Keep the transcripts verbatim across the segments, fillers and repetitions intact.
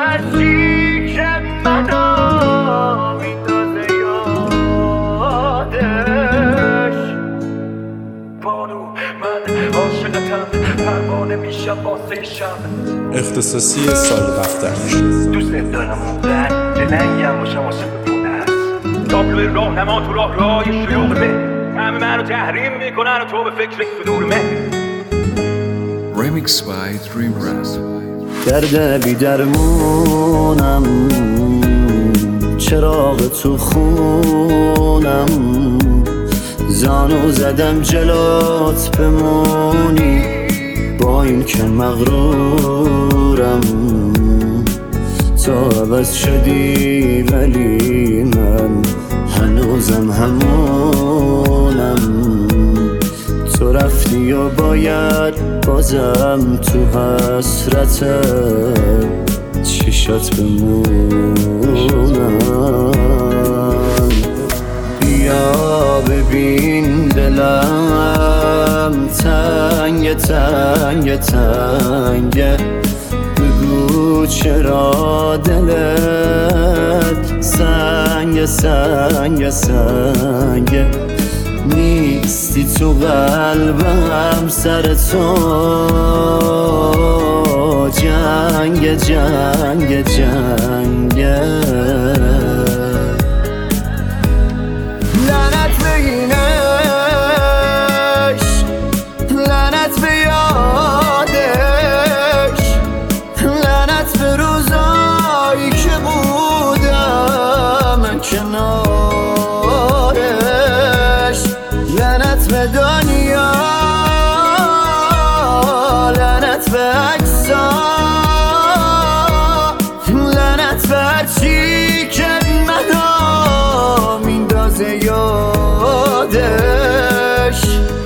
هرچی که منو میندازه یادش. بانو من عاشقتم، پروانه میشم واسه شب. اختصاصی سال رفتنش. دوست دارم اون بر دلنگم باشم عاشق پونه هست. تابلوی راهنما تو راه راه شیوع به همه منو تحریم میکنن و تو به فکر صدور من. Remix by Dream Rap. درد بی درمونم، چراغ تو خونم، زانو زدم جلات بمونی، با این که مغرورم. تو عوض شدی ولی من هنوزم همونم. تو رفتی و باید بازم تو حسرت چشات بمونم. بیا ببین دلم تنگ تنگ تنگ، بگو چرا دلت سنگ سنگ سنگ. نیستی تو قلبم، سر تو جنگ جنگ جنگ. لعنت به اینش، لعنت به یادش، لعنت به روزایی که بودم کنارش. لعنت به دنیا، لعنت به عکسا، لعنت به هرچی که منو میندازه یادش.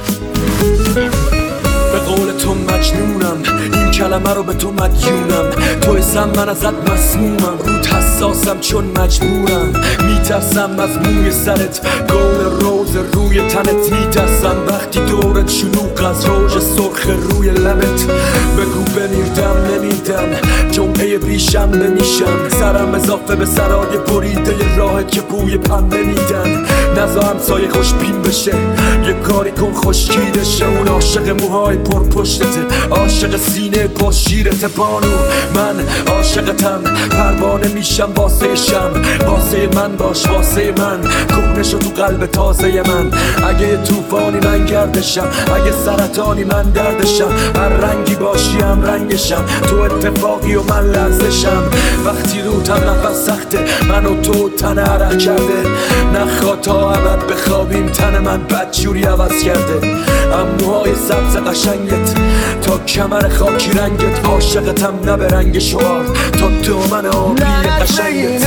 به قول تو مجنونم، این کلمه رو به تو مدیونم. تو اسم من ازت مسمومم، رود حساسم چون مجبورم. میترسم از موی سرت، گل روز روی تنت. میترسم وقتی دورت شلوغ از روژ سرخ روی لبت. بگو بمیردم نمیدم، جمعه بیشنبه میشم. سرم اضافه به سرای بریده راهت که بوی پنبه میدن. نزا همسایه خوش پین بشه، یه کاری کن خشکیده شه. اون عاشق موهای پر پشتته، عاشق سینه با شیرت. بانو من عاشقتم، پروانه میشم واسه شم. واسه من باش واسه من، کهنه شو تو قلب تازه من. اگه طوفانی من گردشم، اگه سرطانی من دردشم. هر رنگی باشی هم رنگشم، تو اتفاقی و من لرزشم. وقتی روتم نفس سخته، من و تو تن عرق کرده. نخواه تا ابد بخوابیم، تن من بدجوری عوض کرده. اموهای سبز قشنگت تا کمر خاکی رنگت. عاشقتم نه به رنگ شعار، تا تو من آبی قشنگت.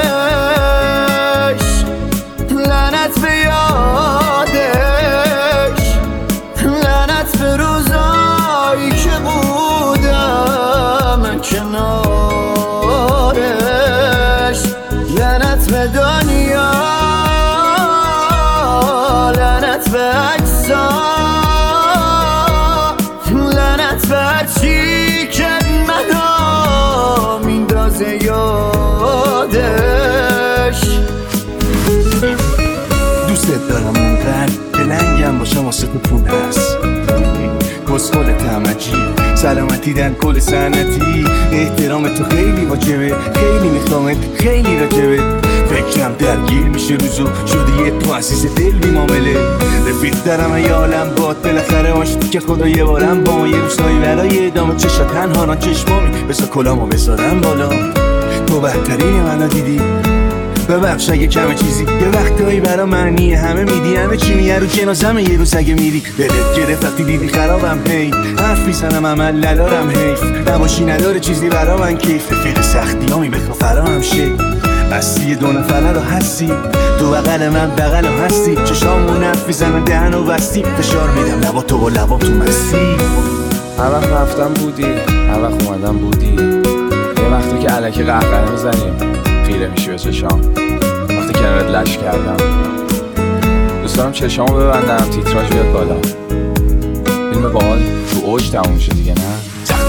لعنت به یادش، لعنت به روزایی که بودم کنارش. لعنت به دنیا، لعنت به عکسا، لعنت به هرچی که منو میندازه یادش. دوست دارم اونقدر که لنگم باشم واسه تو پونه هست. کسخل تمجی، سلامتی در کل سنتی. احترام تو خیلی واجبه، خیلی میخوامت، خیلی راجبه. فکرم درگیر میشه روزو، شده یه تو عزیز دل بی معامله. رفیق دارم ای عالم باد، بالاخره عاشقی که خدا یه بارم با یه روزایی برای ادامه چشا تنها نا چشمامی. بسا کلامو بذارم بالا، تو بهترین منو دیدی. ببخش اگه کمه چیزی، یه وقتایی برا معنی همه میدی. همه چی میه رو جنازمه یه روز اگه میری. دلت گرفت وقتی دیدی خرابم، هی حرف میزنم عمل للارم. حیف نباشی نداره چیزی برا من کیف. رفیق سختی هامی بخوا فراهم شه، بستی دو نفره رو هستی. تو بغل من بغل رو هستی، چشامون حرف میزنن دهن و بستی. فشار میدم لبا تو و لبا تو مستی. هر وقت رفتم بودی، هر وقت اومدم بودی. یه وقتی که الکی قهقه میزنیم، خیره میشی به چشام. وقتی کنارت لش کردم، دوست دارم چشامو ببندم، تیتراژ بیاد بالا. فیلم باحال تو اوج تموم میشه دیگه، نه؟ سخته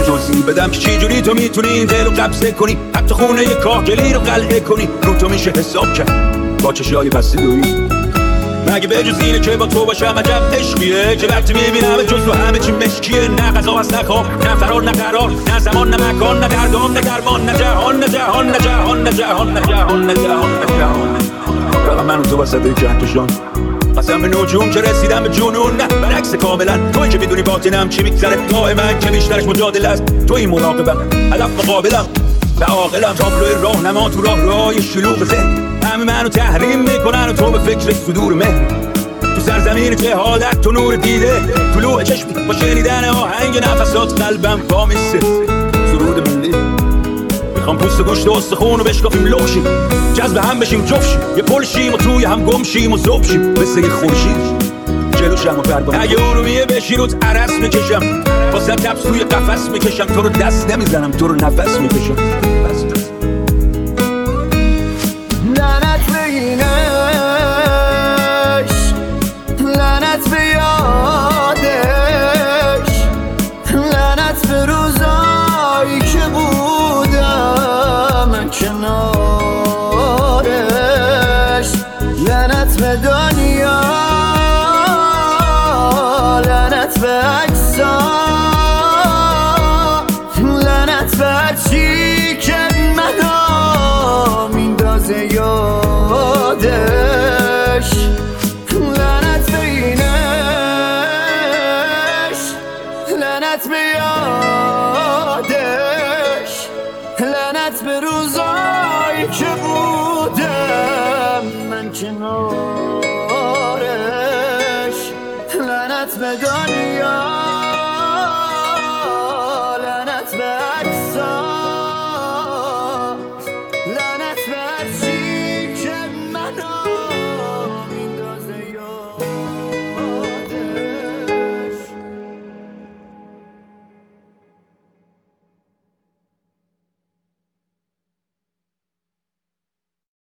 توضیح بدم که چجوری تو میتونی این دل رو قبضه کنی، حتی خونه یه کاهگلی رو قلعه کنی. رو تو میشه حساب کرد با چشای بسته دویی، مگه به جز اینه که با تو باشم عجب عشقیه که وقتی میبینم جز تو همه چی مشکیه. نه غذا هست نه خواب نه فرار نه قرار، نه زمان نه مکان نه دردام نه درمان، نه جهان نه جهان نه جهان نه جهان نه جهان نه جهان نه جهان. فقط من و تو وسط کهکشان، قسم به نجوم که رسیدم به جنون. نه برعکس کاملا توی که میدونی باطنم چی میگذره، دائم من که بیشترش مجادل است. تو این مراقبم هدف مقابلم و عاقلم، تابلوی راهنما تو راه راه شلوغ ذهن. همه منو تحریم میکنن و تو به فکر صدور مهر. تو سرزمین جهالت تو نور دیده، طلوع چشمی با شنیدن آهنگ نفسات قلبم پا میسته. سرود ملی میخوام پوست و گوشت و استخون و بشکافیم لغشیم، جذب هم بشیم جفشیم، یه پل شیم و توی هم گم شیم و ذوب شیم مثل یه خورشید جلو شم و پربان. اگه ارومیه بشی روت عرس میکشم، واسه تبس توی قفس میکشم، تو رو دست نمیزنم تو رو نفس میکشم. لعنت به این عشق، لعنت به یادش، لعنت به روزایی که بودم کنارش، لعنت به دنیا، لعنت به اجزا، لعنت به هرچی که منو میندازه یادش، لعنت به این عشق، لعنت به یادش، لعنت به روزایی که بودم من کنارش، لعنت به دنیا.